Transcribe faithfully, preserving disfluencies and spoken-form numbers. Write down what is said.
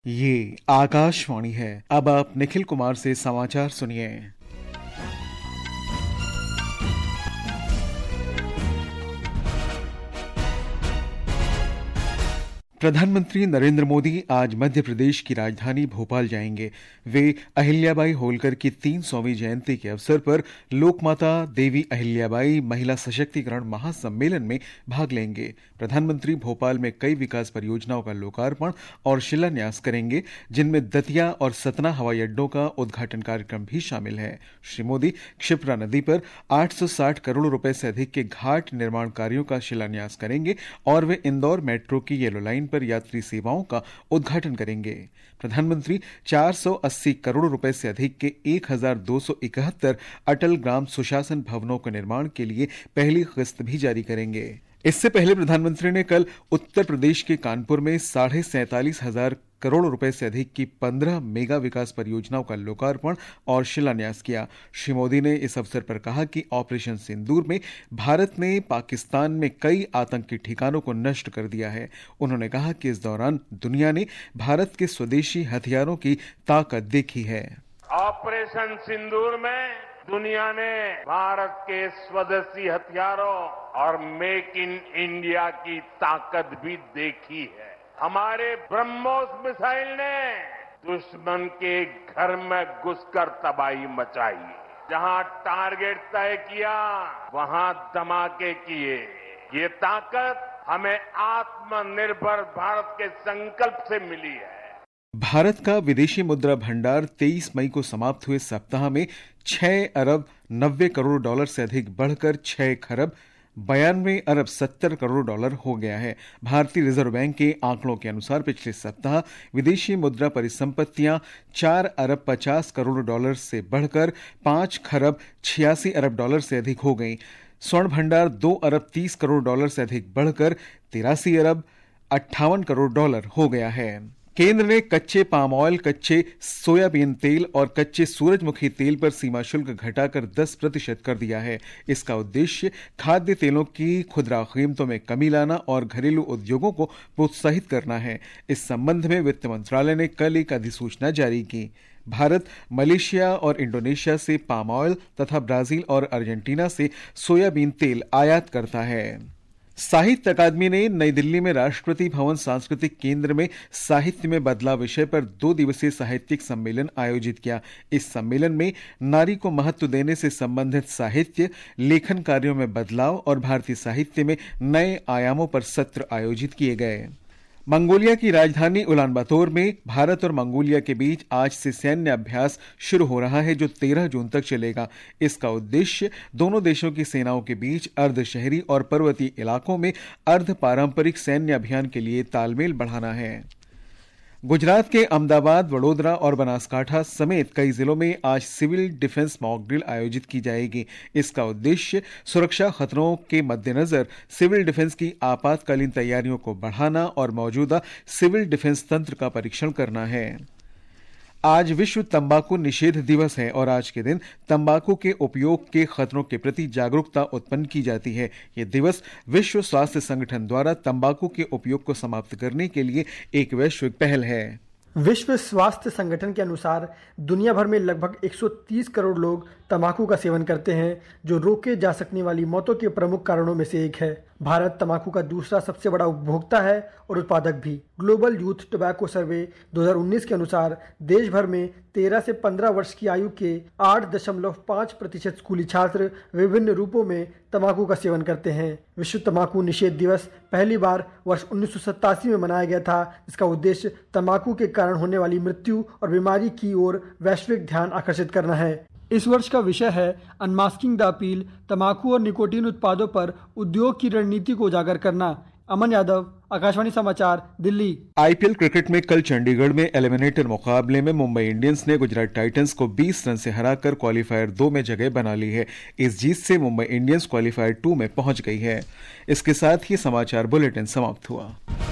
ये आकाशवाणी है। अब आप निखिल कुमार से समाचार सुनिए। प्रधानमंत्री नरेंद्र मोदी आज मध्य प्रदेश की राजधानी भोपाल जाएंगे। वे अहिल्याबाई होलकर की तीन सौवीं जयंती के अवसर पर लोकमाता देवी अहिल्याबाई महिला सशक्तिकरण महासम्मेलन में भाग लेंगे। प्रधानमंत्री भोपाल में कई विकास परियोजनाओं का लोकार्पण और शिलान्यास करेंगे, जिनमें दतिया और सतना हवाई अड्डों का उद्घाटन कार्यक्रम भी शामिल है। श्री मोदी क्षिप्रा नदी पर आठ सौ साठ करोड़ रुपए से अधिक के घाट निर्माण कार्यों का शिलान्यास करेंगे और वे इंदौर मेट्रो की येलो लाइन पर यात्री सेवाओं का उद्घाटन करेंगे। प्रधानमंत्री चार सौ अस्सी करोड़ रुपए से अधिक के एक हज़ार दो सौ इकहत्तर अटल ग्राम सुशासन भवनों के निर्माण के लिए पहली किस्त भी जारी करेंगे। इससे पहले प्रधानमंत्री ने कल उत्तर प्रदेश के कानपुर में साढ़े सैंतालीस हजार करोड़ रुपए से अधिक की पंद्रह मेगा विकास परियोजनाओं का लोकार्पण और शिलान्यास किया। श्री मोदी ने इस अवसर पर कहा कि ऑपरेशन सिंदूर में भारत ने पाकिस्तान में कई आतंकी ठिकानों को नष्ट कर दिया है। उन्होंने कहा कि इस दौरान दुनिया ने भारत के स्वदेशी हथियारों की ताकत देखी है। ऑपरेशन सिंदूर में दुनिया ने भारत के स्वदेशी हथियारों और मेक इन इंडिया की ताकत भी देखी है। हमारे ब्रह्मोस मिसाइल ने दुश्मन के घर में घुसकर तबाही मचाई। जहां टारगेट तय किया वहां धमाके किए। ये ताकत हमें आत्मनिर्भर भारत के संकल्प से मिली है। भारत का विदेशी मुद्रा भंडार तेईस मई को समाप्त हुए सप्ताह में छह अरब नब्बे करोड़ डॉलर से अधिक बढ़कर छह खरब बयानवे अरब सत्तर करोड़ डॉलर हो गया है। भारतीय रिजर्व बैंक के आंकड़ों के अनुसार पिछले सप्ताह विदेशी मुद्रा परिसंपत्तियां चार अरब पचास करोड़ डॉलर से बढ़कर पांच खरब छियासी अरब डॉलर से अधिक हो गई। स्वर्ण भंडार दो अरब तीस करोड़ डॉलर से अधिक बढ़कर तिरासी अरब अट्ठावन करोड़ डॉलर हो गया है। केंद्र ने कच्चे पाम ऑयल, कच्चे सोयाबीन तेल और कच्चे सूरजमुखी तेल पर सीमा शुल्क घटाकर दस प्रतिशत कर दिया है। इसका उद्देश्य खाद्य तेलों की खुदरा कीमतों में कमी लाना और घरेलू उद्योगों को प्रोत्साहित करना है। इस संबंध में वित्त मंत्रालय ने कल एक अधिसूचना जारी की। भारत मलेशिया और इंडोनेशिया से पाम ऑयल तथा ब्राजील और अर्जेंटीना से सोयाबीन तेल आयात करता है। साहित्य अकादमी ने नई दिल्ली में राष्ट्रपति भवन सांस्कृतिक केंद्र में साहित्य में बदलाव विषय पर दो दिवसीय साहित्यिक सम्मेलन आयोजित किया। इस सम्मेलन में नारी को महत्व देने से संबंधित साहित्य, लेखन कार्यों में बदलाव और भारतीय साहित्य में नए आयामों पर सत्र आयोजित किए गए। मंगोलिया की राजधानी उलानबातोर में भारत और मंगोलिया के बीच आज से सैन्य अभ्यास शुरू हो रहा है, जो तेरह जून तक चलेगा। इसका उद्देश्य दोनों देशों की सेनाओं के बीच अर्ध शहरी और पर्वतीय इलाकों में अर्ध पारंपरिक सैन्य अभियान के लिए तालमेल बढ़ाना है। गुजरात के अहमदाबाद, वडोदरा और बनासकांठा समेत कई जिलों में आज सिविल डिफेंस मॉक ड्रिल आयोजित की जाएगी। इसका उद्देश्य सुरक्षा खतरों के मद्देनजर सिविल डिफेंस की आपातकालीन तैयारियों को बढ़ाना और मौजूदा सिविल डिफेंस तंत्र का परीक्षण करना है। आज विश्व तंबाकू निषेध दिवस है और आज के दिन तंबाकू के उपयोग के खतरों के प्रति जागरूकता उत्पन्न की जाती है। यह दिवस विश्व स्वास्थ्य संगठन द्वारा तंबाकू के उपयोग को समाप्त करने के लिए एक वैश्विक पहल है। विश्व स्वास्थ्य संगठन के अनुसार दुनिया भर में लगभग एक सौ तीस करोड़ लोग तंबाकू का सेवन करते हैं, जो रोके जा सकने वाली मौतों के प्रमुख कारणों में से एक है। भारत तंबाकू का दूसरा सबसे बड़ा उपभोक्ता है और उत्पादक भी। ग्लोबल यूथ टोबैको सर्वे दो हज़ार उन्नीस के अनुसार देश भर में तेरह से पंद्रह वर्ष की आयु के आठ दशमलव पाँच प्रतिशत स्कूली छात्र विभिन्न रूपों में तंबाकू का सेवन करते हैं। विश्व तंबाकू निषेध दिवस पहली बार वर्ष उन्नीस सौ सत्तासी में मनाया गया था। इसका उद्देश्य तंबाकू के कारण होने वाली मृत्यु और बीमारी की ओर वैश्विक ध्यान आकर्षित करना है। इस वर्ष का विषय है अनमास्किंग द अपील, तंबाकू और निकोटीन उत्पादों पर उद्योग की रणनीति को उजागर करना। अमन यादव, आकाशवाणी समाचार, दिल्ली। आईपीएल क्रिकेट में कल चंडीगढ़ में एलिमिनेटर मुकाबले में मुंबई इंडियंस ने गुजरात टाइटंस को बीस रन से हराकर क्वालीफायर दो में जगह बना ली है। इस जीत से मुंबई इंडियंस क्वालीफायर टू में पहुंच गई है। इसके साथ ही समाचार बुलेटिन समाप्त हुआ।